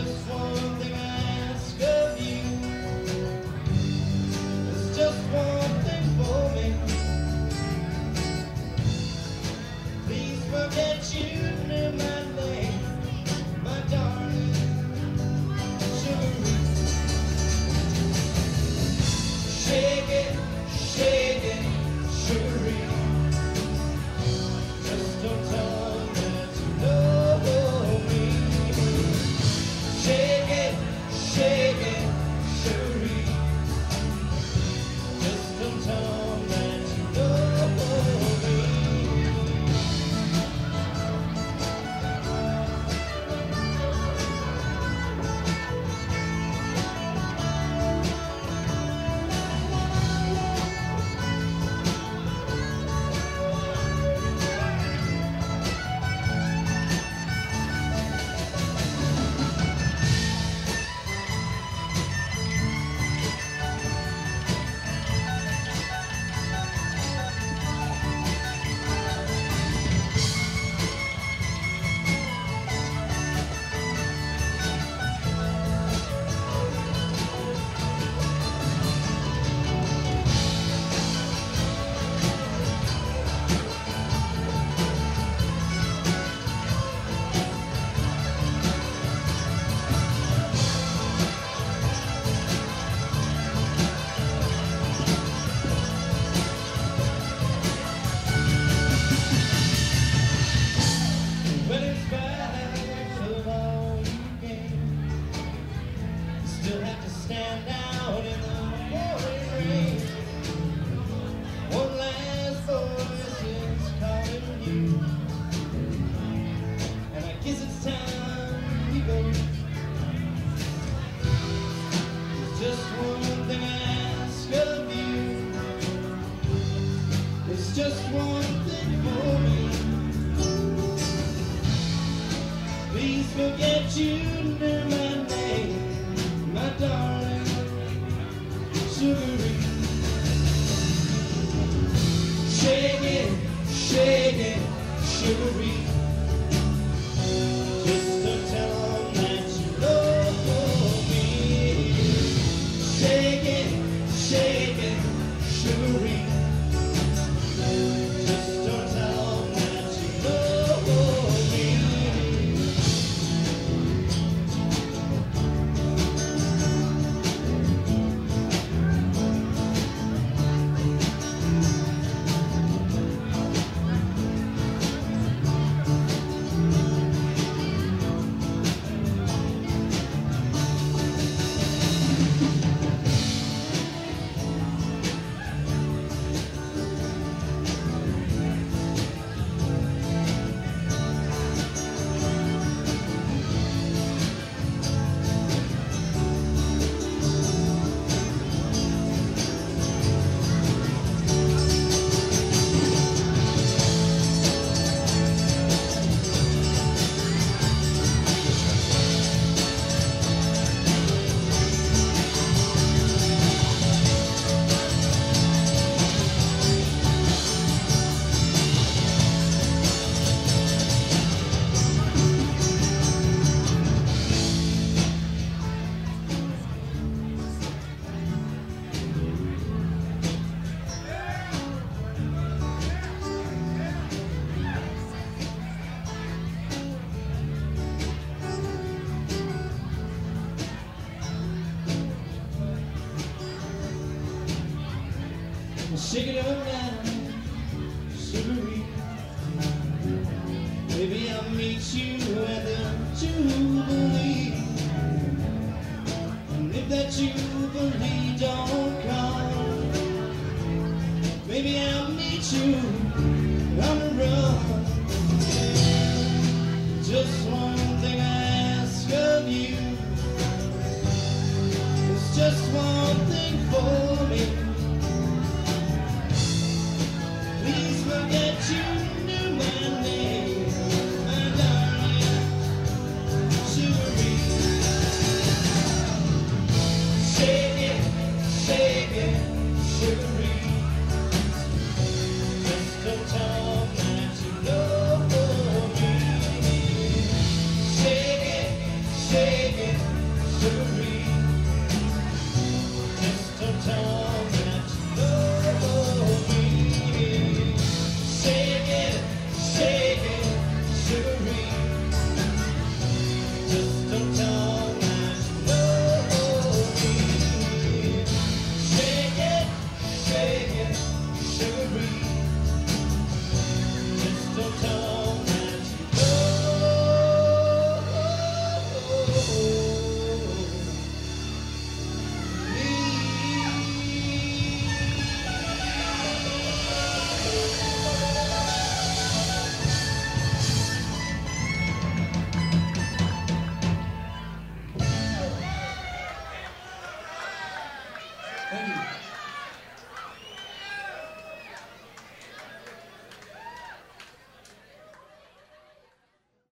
Just one thing I ask of you. It's just one thing for me. Please forget you knew my name, my darling, sugar. Shake it, sugar. Just don't tell them that you know me. Shake it, sugar. Just don't tell them that you know me. When it's back to all you gain, you still have to stand out in the pouring rain. One last voice is calling you, and I guess it's time we go. There's just one thing I ask of you. It's just one thing for me. Please forget you knew my name, my darling, sugary. Shake it, sugary. Just don't tell them that you love me. Shake it, sugary. Just don't tell them that you love me. Shake it up now, sugary. Maybe I'll meet you at the Jubilee. And if that Jubilee don't come, maybe I'll meet you on the run. Just one thing I ask of you. It's just one thing for me. Please forget you knew my name, my darling, sugary. Shake it, sugary. Just don't tell them that you love me. Shake it, sugary. Just don't tell me that you love me. Shake it, sugary. Just don't tell me that you love me. Shake it, sugary. Just don't tell me that you love me. Thank you.